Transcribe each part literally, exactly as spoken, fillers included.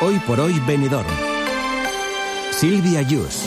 Hoy por hoy Benidorm. Silvia Yus.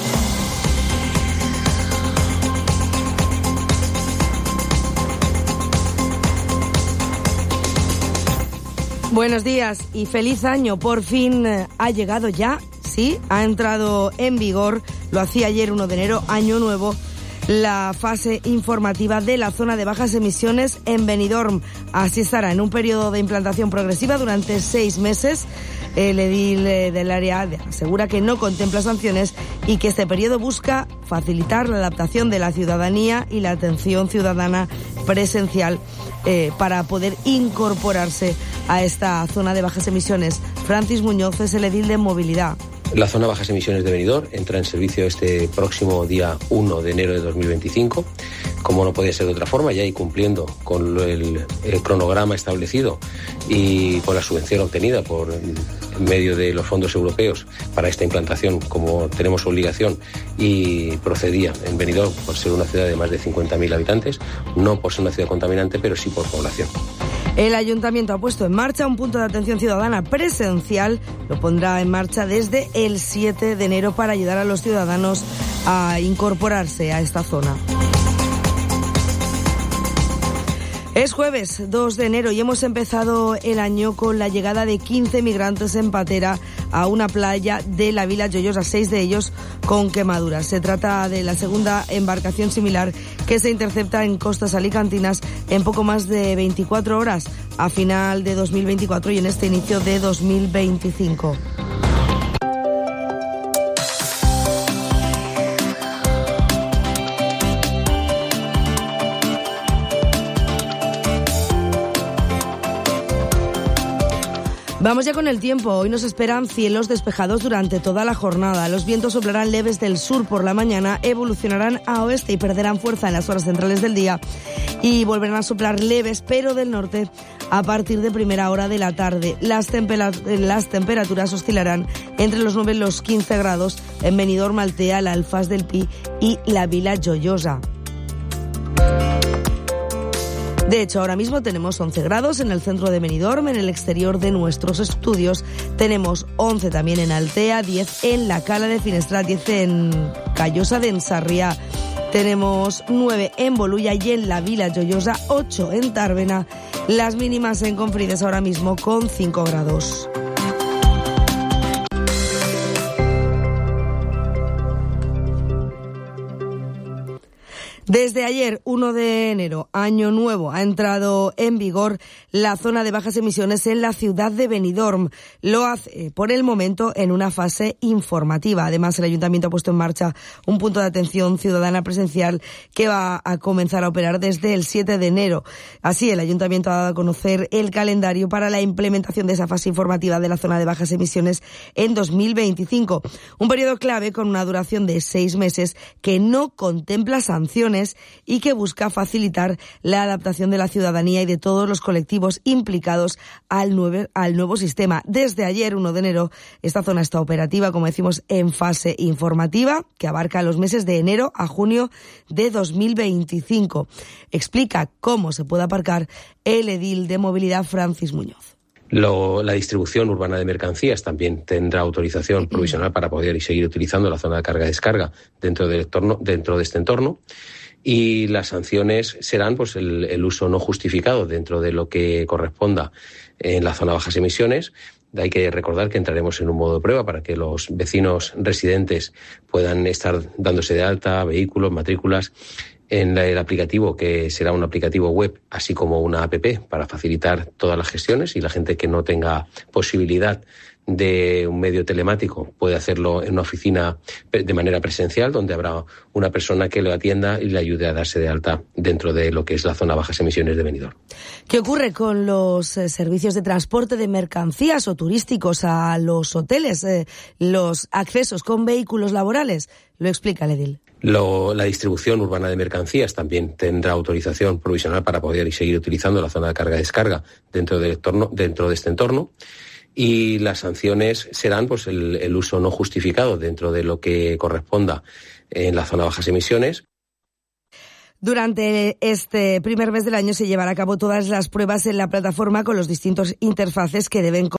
Buenos días y feliz año. Por fin ha llegado ya, sí, ha entrado en vigor, lo hacía ayer uno de enero, año nuevo, la fase informativa de la zona de bajas emisiones en Benidorm. Así estará en un periodo de implantación progresiva durante seis meses. El edil del área asegura que no contempla sanciones y que este periodo busca facilitar la adaptación de la ciudadanía y la atención ciudadana presencial eh, para poder incorporarse a esta zona de bajas emisiones. Francis Muñoz es el edil de movilidad. La zona bajas emisiones de Benidorm entra en servicio este próximo día uno de enero de dos mil veinticinco. Como no podía ser de otra forma, ya y cumpliendo con el, el cronograma establecido y con la subvención obtenida por en medio de los fondos europeos para esta implantación, como tenemos obligación, y procedía en Benidorm por ser una ciudad de más de cincuenta mil habitantes, no por ser una ciudad contaminante, pero sí por población. El Ayuntamiento ha puesto en marcha un punto de atención ciudadana presencial. Lo pondrá en marcha desde el siete de enero para ayudar a los ciudadanos a incorporarse a esta zona. Es jueves dos de enero y hemos empezado el año con la llegada de quince migrantes en patera a una playa de la Vila Joiosa, seis de ellos con quemaduras. Se trata de la segunda embarcación similar que se intercepta en costas alicantinas en poco más de veinticuatro horas a final de dos mil veinticuatro y en este inicio de dos mil veinticinco. Vamos ya con el tiempo. Hoy nos esperan cielos despejados durante toda la jornada. Los vientos soplarán leves del sur por la mañana, evolucionarán a oeste y perderán fuerza en las horas centrales del día y volverán a soplar leves, pero del norte a partir de primera hora de la tarde. Las, tempera- las temperaturas oscilarán entre los nueve y los quince grados en Benidorm, Altea, la Alfaz del Pi y la Vila Joiosa. De hecho, ahora mismo tenemos once grados en el centro de Benidorm. En el exterior de nuestros estudios tenemos once también en Altea, diez en la Cala de Finestrat, diez en Callosa de Ensarriá. Tenemos nueve en Bolulla y en la Vila Joiosa, ocho en Tàrbena. Las mínimas en Confrides ahora mismo con cinco grados. Desde ayer, uno de enero, año nuevo, ha entrado en vigor la zona de bajas emisiones en la ciudad de Benidorm. Lo hace, por el momento, en una fase informativa. Además, el Ayuntamiento ha puesto en marcha un punto de atención ciudadana presencial que va a comenzar a operar desde el siete de enero. Así, el Ayuntamiento ha dado a conocer el calendario para la implementación de esa fase informativa de la zona de bajas emisiones en dos mil veinticinco. Un periodo clave con una duración de seis meses que no contempla sanciones y que busca facilitar la adaptación de la ciudadanía y de todos los colectivos implicados al nuevo, al nuevo sistema. Desde ayer, uno de enero, esta zona está operativa, como decimos, en fase informativa, que abarca los meses de enero a junio de dos mil veinticinco. Explica cómo se puede aparcar el edil de movilidad, Francis Muñoz. Lo, la distribución urbana de mercancías también tendrá autorización provisional para poder seguir utilizando la zona de carga-descarga dentro del entorno, dentro de este entorno. Y las sanciones serán pues el, el uso no justificado dentro de lo que corresponda en la zona de bajas emisiones. Hay que recordar que entraremos en un modo de prueba para que los vecinos residentes puedan estar dándose de alta vehículos, matrículas, en el aplicativo, que será un aplicativo web, así como una app para facilitar todas las gestiones, y la gente que no tenga posibilidad de un medio telemático puede hacerlo en una oficina de manera presencial, donde habrá una persona que lo atienda y le ayude a darse de alta dentro de lo que es la zona bajas emisiones de Benidorm. ¿Qué ocurre con los eh, servicios de transporte de mercancías o turísticos a los hoteles, eh, los accesos con vehículos laborales? Lo explica el edil. Lo, la distribución urbana de mercancías también tendrá autorización provisional para poder seguir utilizando la zona de carga-descarga dentro del entorno, dentro de este entorno. Y las sanciones serán pues el, el uso no justificado dentro de lo que corresponda en la zona de bajas emisiones. Durante este primer mes del año se llevará a cabo todas las pruebas en la plataforma con los distintos interfaces que deben